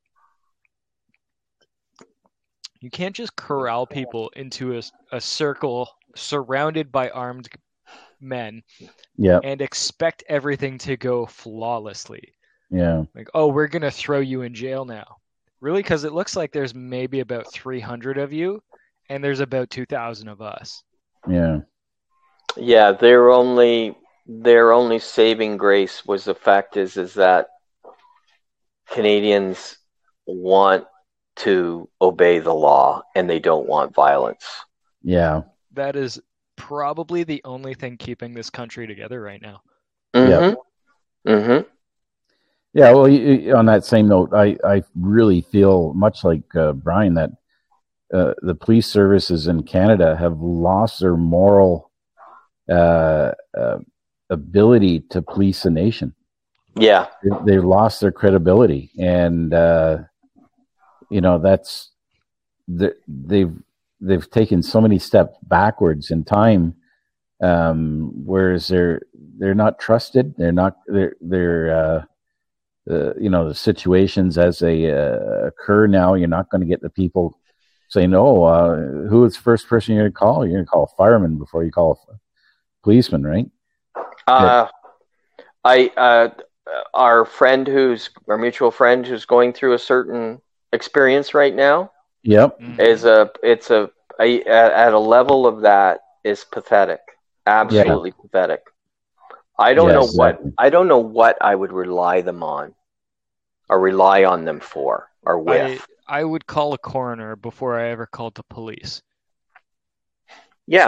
You can't just corral people into a circle surrounded by armed men Yeah, and expect everything to go flawlessly. yeah, Like, oh, we're going to throw you in jail now. Really? Because it looks like there's maybe about 300 of you, and there's about 2,000 of us. yeah, Yeah, their only saving grace was the fact is that Canadians want to obey the law and they don't want violence. yeah. That is probably the only thing keeping this country together right now. Mm-hmm. Mm-hmm. Yeah, well, on that same note, I really feel much like Brian that the police services in Canada have lost their moral ability to police a nation. Yeah. They've lost their credibility, and that's they've taken so many steps backwards in time, whereas they're not trusted. The situations as they occur now, you're not going to get the people saying, who is the first person you're going to call? You're going to call a fireman before you call a policeman, right? Our mutual friend who's going through a certain experience right now. Yep. At a level of that is pathetic. Absolutely pathetic. I don't know what I would rely them on or rely on them for or with. I would call a coroner before I ever called the police. Yeah.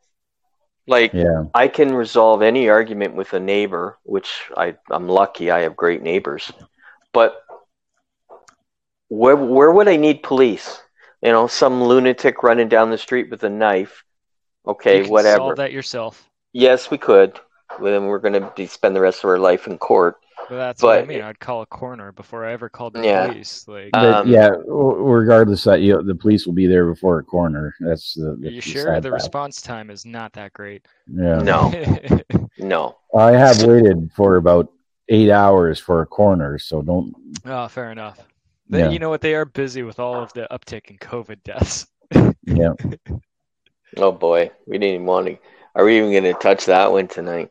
I can resolve any argument with a neighbor, which I'm lucky. I have great neighbors. But where would I need police? Some lunatic running down the street with a knife. Okay, you can whatever. Solve that yourself. Yes, we could. Well, then we're going to spend the rest of our life in court. But that's what I mean. I'd call a coroner before I ever called the police. Regardless that the police will be there before a coroner. That's the. Are you sure the response time is not that great? Yeah. No. I have waited for about 8 hours for a coroner, so don't. Oh, fair enough. You know what? They are busy with all of the uptick in COVID deaths. Yeah. Oh boy, we didn't even want to. Are we even going to touch that one tonight?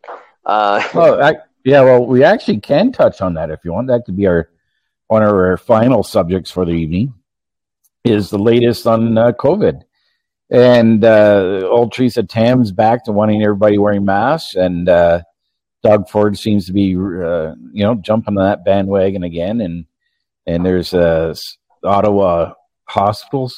We actually can touch on that if you want. That could be one of our final subjects for the evening. Is the latest on COVID, and old Theresa Tam's back to wanting everybody wearing masks, and Doug Ford seems to be jumping on that bandwagon again, and there's Ottawa hospitals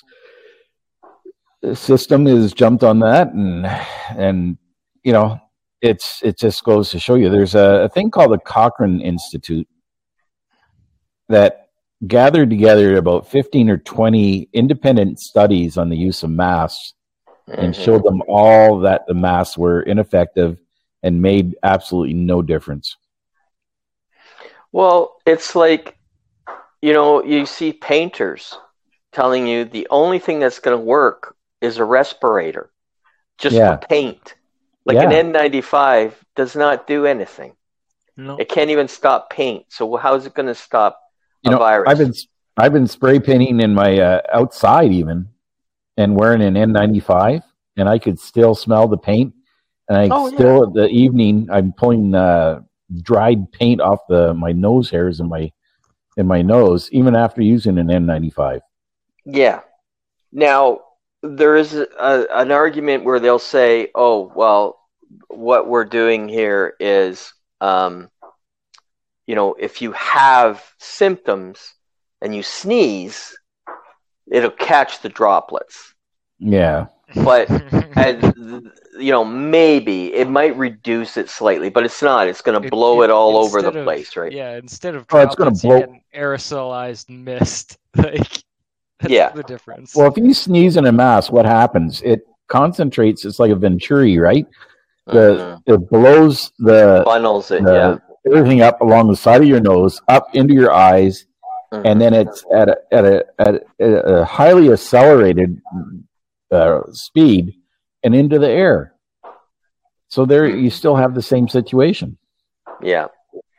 system has jumped on that, and it just goes to show you there's a thing called the Cochrane Institute that gathered together about 15 or 20 independent studies on the use of masks and showed them all that the masks were ineffective and made absolutely no difference. Well, it's like, you see painters telling you the only thing that's going to work is a respirator, just for paint. An N95 does not do anything. No. It can't even stop paint. So how is it going to stop a virus? I've been spray painting in my outside even, and wearing an N95, and I could still smell the paint. And at the evening, I'm pulling dried paint off my nose hairs and my in my nose, even after using an N95. Yeah. Now, there is an argument where they'll say, oh, well, what we're doing here is, if you have symptoms and you sneeze, it'll catch the droplets. Yeah. But, maybe it might reduce it slightly, but it's not. It's going to blow it all over the place, right? Yeah, instead of Oh, it's gonna droplets, you blow- get an aerosolized mist. Like, that's Yeah. the difference. Well, if you sneeze in a mask, what happens? It concentrates. It's like a venturi, right? It blows the Funnels it, everything up along the side of your nose, up into your eyes, and then it's at a highly accelerated speed and into the air. So there, you still have the same situation. Yeah.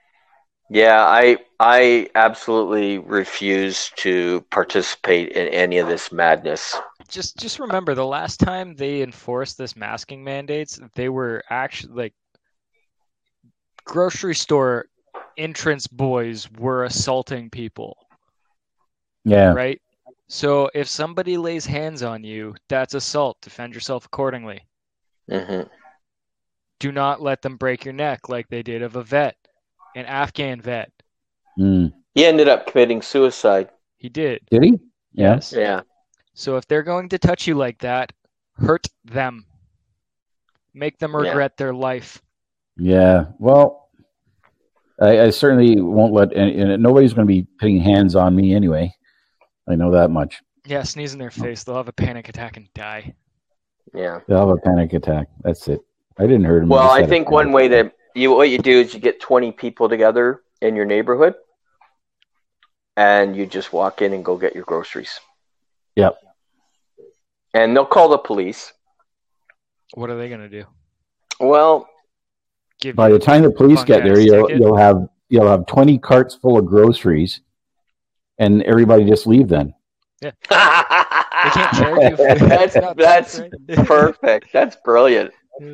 I absolutely refuse to participate in any of this madness. Just remember, the last time they enforced this masking mandates, they were actually like grocery store entrance boys were assaulting people. Yeah. Right? So if somebody lays hands on you, that's assault. Defend yourself accordingly. Mm-hmm. Do not let them break your neck like they did of a vet, an Afghan vet. Mm. He ended up committing suicide. He did. Did he? Yeah. Yes. Yeah. So if they're going to touch you like that, hurt them. Make them regret their life. Yeah. Well, I certainly won't let, and nobody's going to be putting hands on me anyway. I know that much. Yeah, sneeze in their face. They'll have a panic attack and die. Yeah. They'll have a panic attack. That's it. I didn't hurt him. Well, I think one way that what you do is you get 20 people together in your neighborhood, and you just walk in and go get your groceries. Yep. And they'll call the police. What are they going to do? Well, by the time the police get there, you'll have 20 carts full of groceries, and everybody just leave then. Yeah. They can't charge you. That's perfect. That's brilliant.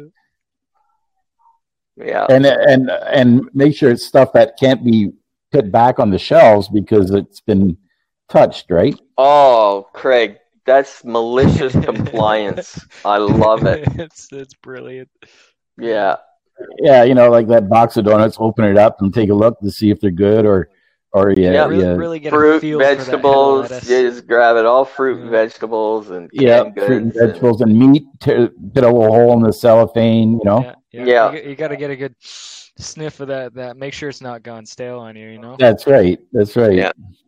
Yeah. And make sure it's stuff that can't be put back on the shelves because it's been touched, right? Oh, Craig, that's malicious compliance. I love it. It's brilliant. Yeah. Yeah, like that box of donuts, open it up and take a look to see if they're good or really get fruit, a feel vegetables. For that you just grab it, all fruit and vegetables and fruit and vegetables and meat. Put a little hole in the cellophane, Yeah. You got to get a good sniff of that. Make sure it's not gone stale on you. That's right. Yeah.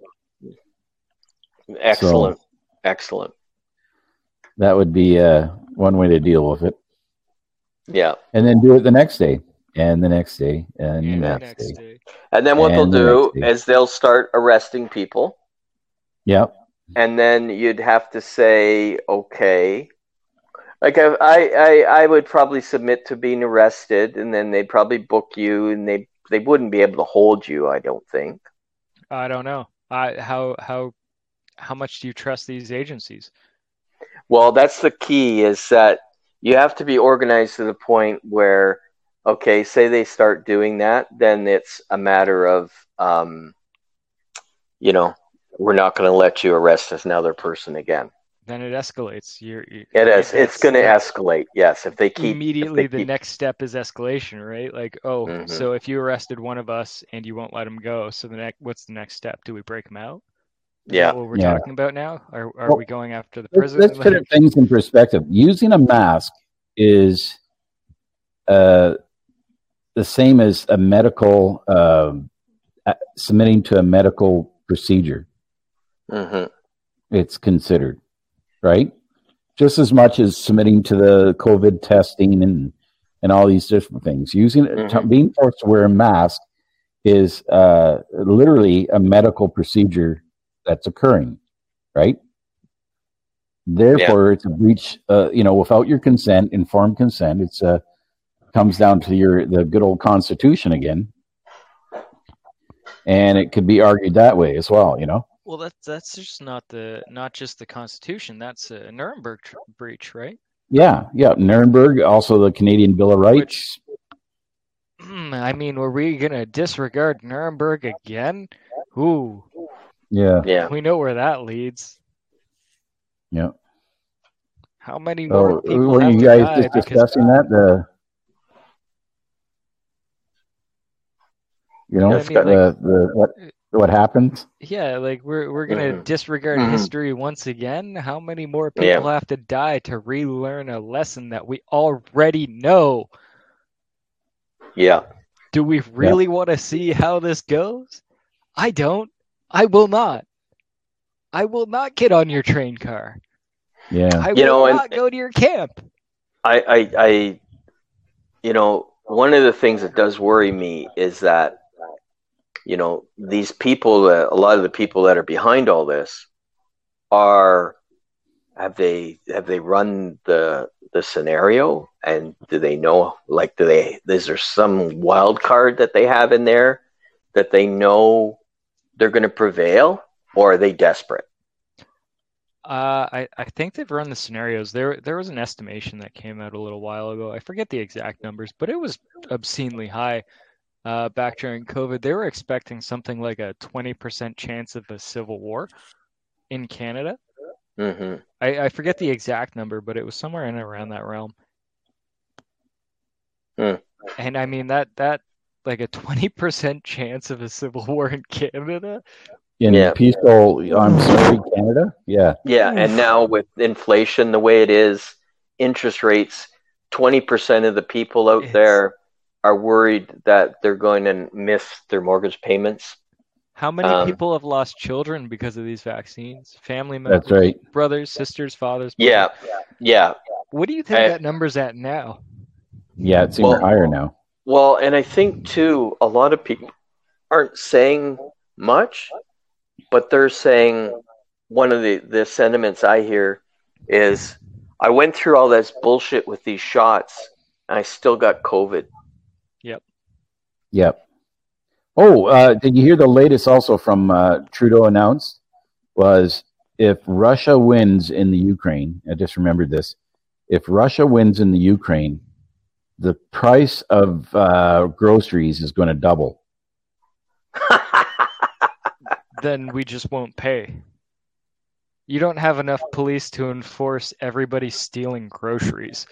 Excellent. Excellent. That would be one way to deal with it. Yeah. And then do it the next day, and the next day, and the next day. And then what they'll do is they'll start arresting people. Yep. And then you'd have to say, okay, like I would probably submit to being arrested, and then they'd probably book you, and they wouldn't be able to hold you, I don't think. I don't know. How much do you trust these agencies? Well, that's the key, is that you have to be organized to the point where, okay, say they start doing that, then it's a matter of, we're not going to let you arrest another person again. Then it escalates. It is. It's going to escalate. Yes, if they keep immediately. The next step is escalation, right? Like, so if you arrested one of us and you won't let him go, so what's the next step? Do we break him out? Is that what we're talking about now? Are we going after the prison? Let's put things in perspective. Using a mask is the same as a medical submitting to a medical procedure. Mm-hmm. It's considered, right? Just as much as submitting to the COVID testing and all these different things. Being forced to wear a mask is literally a medical procedure that's occurring, right? Therefore, it's a breach. Without your consent, informed consent, it's comes down to the good old Constitution again, and it could be argued that way as well. Well, that's just not just the Constitution. That's a Nuremberg breach, right? Yeah. Nuremberg, also the Canadian Bill of Rights. I mean, were we gonna disregard Nuremberg again? Ooh, Yeah. Yeah. we know where that leads. Yeah. How many So more people were have you to guys die just because discussing that? you know what I That's mean? got Like, What happens? yeah, like we're gonna Mhm. disregard Mhm. history once again. How many more Yeah. people have to die to relearn a lesson that we already know? Yeah. Do we really want to see how this goes? I don't. I will not. I will not get on your train car. Yeah. I You know, will and not go to your camp. I one of the things that does worry me is that, these people, a lot of the people that are behind all this have they run the scenario, and do they know, like, is there some wild card that they have in there that they know they're going to prevail, or are they desperate? I think they've run the scenarios. There was an estimation that came out a little while ago. I forget the exact numbers, but it was obscenely high. Back during COVID, they were expecting something like a 20% chance of a civil war in Canada. Mm-hmm. I forget the exact number, but it was somewhere in around that realm. And I mean that like a 20% chance of a civil war in Canada. In peaceful, Canada? Yeah. Yeah, and now with inflation the way it is, interest rates, 20% of the people out there are worried that they're going to miss their mortgage payments. How many people have lost children because of these vaccines? Family members, That's right. Brothers, sisters, fathers. Yeah, yeah. What do you think that number's at now? Yeah, it's even higher now. Well, and I think too, a lot of people aren't saying much, but they're saying, one of the sentiments I hear is, I went through all this bullshit with these shots, and I still got COVID. Yep. Oh, did you hear the latest also from Trudeau announced? Was if Russia wins in the Ukraine, I just remembered this, if Russia wins in the Ukraine, the price of groceries is going to double. Then we just won't pay. You don't have enough police to enforce everybody stealing groceries.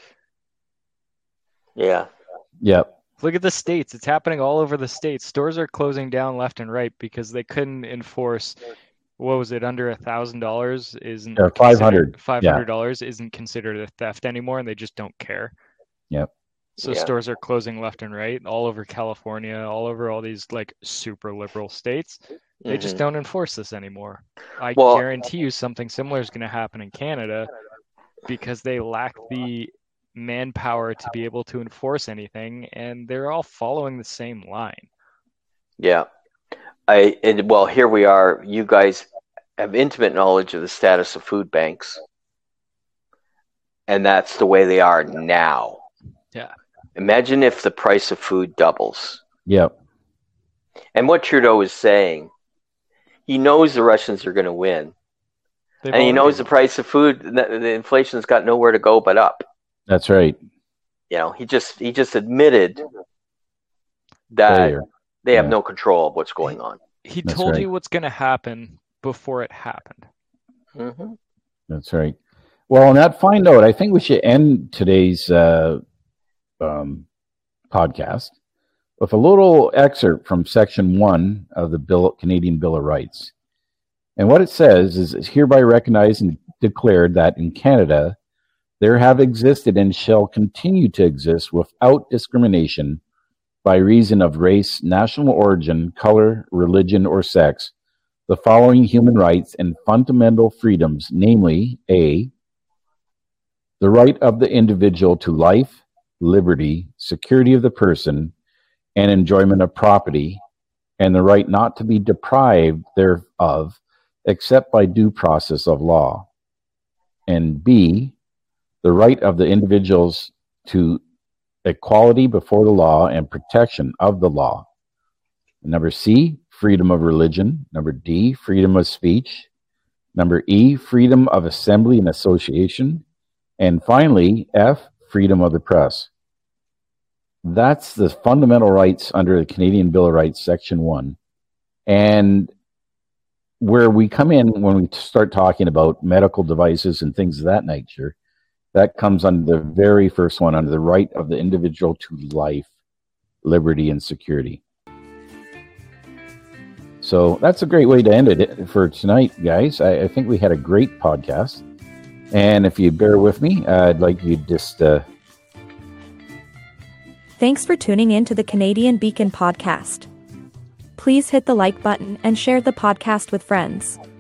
Yeah. Yep. Look at the states. It's happening all over the states. Stores are closing down left and right because they couldn't enforce, what was it, under $1,000 isn't $500 isn't considered a theft anymore, and they just don't care. Yep. So stores are closing left and right all over California, all over all these like super liberal states. They just don't enforce this anymore. I guarantee you something similar is going to happen in Canada because they lack the manpower to be able to enforce anything, and they're all following the same line. Yeah. Well, here we are. You guys have intimate knowledge of the status of food banks, and that's the way they are now. Yeah. Imagine if the price of food doubles. Yep. And what Trudeau is saying, he knows the Russians are going to win. And he knows the price of food, the inflation's got nowhere to go but up. That's right. He just admitted that they have no control of what's going on. He told you what's going to happen before it happened. Mm-hmm. That's right. Well, on that fine note, I think we should end today's podcast with a little excerpt from Section 1 of the Canadian Bill of Rights. And what it says is, it's hereby recognized and declared that in Canada, there have existed and shall continue to exist without discrimination by reason of race, national origin, color, religion, or sex, the following human rights and fundamental freedoms, namely, A, the right of the individual to life, liberty, security of the person, and enjoyment of property, and the right not to be deprived thereof, except by due process of law. And B, the right of the individuals to equality before the law and protection of the law. And number C, freedom of religion. Number D, freedom of speech. Number E, freedom of assembly and association. And finally, F, freedom of the press. That's the fundamental rights under the Canadian Bill of Rights, Section 1. And where we come in when we start talking about medical devices and things of that nature, that comes under the very first one, under the right of the individual to life, liberty, and security. So that's a great way to end it for tonight, guys. I think we had a great podcast. And if you bear with me, I'd like you just... Thanks for tuning in to the Canadian Beacon podcast. Please hit the like button and share the podcast with friends.